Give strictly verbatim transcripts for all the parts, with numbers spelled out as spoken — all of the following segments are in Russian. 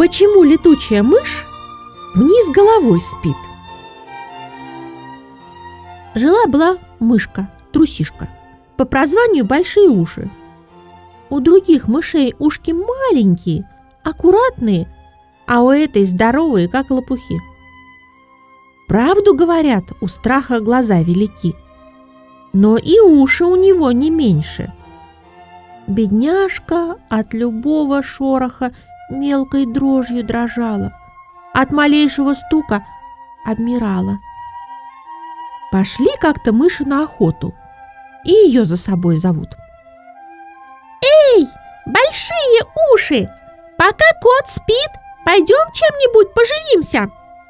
Почему летучая мышь вниз головой спит? Жила-была мышка-трусишка, по прозванию большие уши. У других мышей ушки маленькие, аккуратные, а у этой здоровые, как лопухи. Правду говорят, у страха глаза велики, но и уши у него не меньше. Бедняжка от любого шороха мелкой дрожью дрожала, от малейшего стука обмирала. Пошли как-то мыши на охоту, и ее за собой зовут. «Эй, большие уши, пока кот спит, пойдем чем-нибудь поживимся!»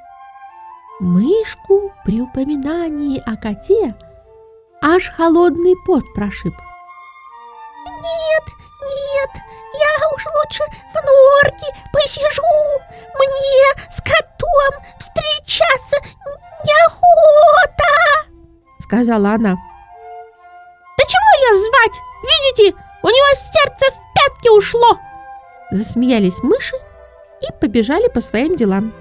Мышку при упоминании о коте аж холодный пот прошиб. «Нет, нет, я уж лучше в норке посижу, мне с котом встречаться неохота!» — сказала она. «Да чего ее звать? Видите, у него сердце в пятки ушло!» Засмеялись мыши и побежали по своим делам.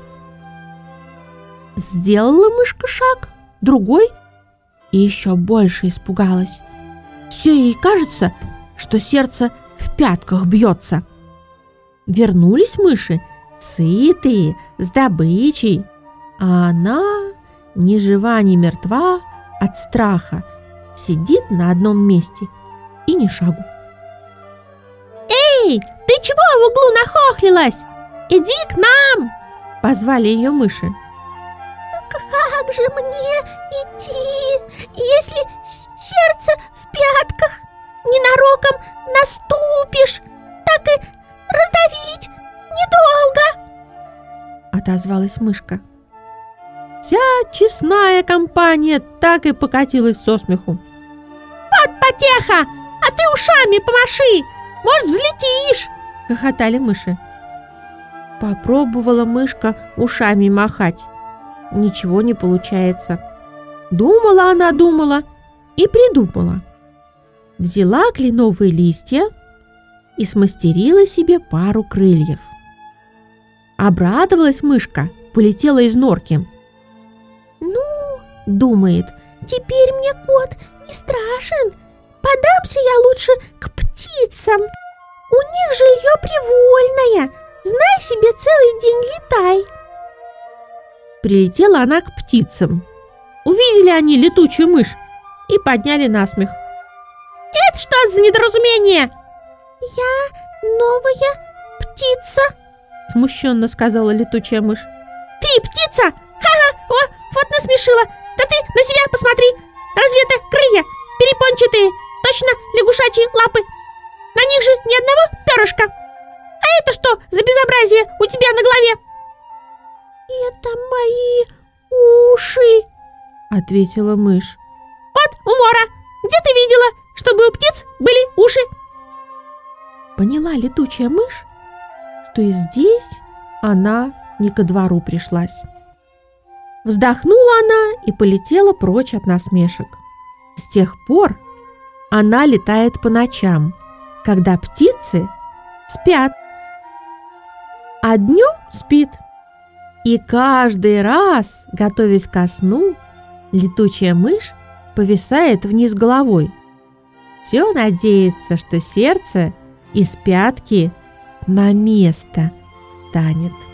Сделала мышка шаг, другой, и еще больше испугалась. Все ей кажется, что сердце в пятках бьется. Вернулись мыши, сытые, с добычей, а она ни жива, ни мертва от страха, сидит на одном месте и ни шагу. «Эй, ты чего в углу нахохлилась? Иди к нам!» — позвали ее мыши. «Как же мне идти, если сердце в пятках? Ненароком наступишь, так и раздавить недолго!» — отозвалась мышка. Вся честная компания так и покатилась со смеху. «Вот потеха! А ты ушами помаши! Может, взлетишь!» — хохотали мыши. Попробовала мышка ушами махать. Ничего не получается. Думала она, думала и придумала. Взяла кленовые листья и смастерила себе пару крыльев. Обрадовалась мышка, полетела из норки. «Ну, — думает, — теперь мне кот не страшен. Подамся я лучше к птицам. У них жилье привольное. Знай себе, целый день летай». Прилетела она к птицам. Увидели они летучую мышь и подняли насмех. «Это что за недоразумение?» «Я новая птица», — смущенно сказала летучая мышь. «Ты птица? Ха-ха! О, вот насмешила! Да ты на себя посмотри! Разве это крылья перепончатые, точно лягушачьи лапы? На них же ни одного перышка! А это что за безобразие у тебя на голове?» «Это мои уши», — ответила мышь. «Вот умора! Где ты видела, чтобы у птиц были уши?» Поняла летучая мышь, что и здесь она не ко двору пришлась. Вздохнула она и полетела прочь от насмешек. С тех пор она летает по ночам, когда птицы спят, а днем спит. И каждый раз, готовясь ко сну, летучая мышь повисает вниз головой. Все надеется, что сердце из пятки на место станет.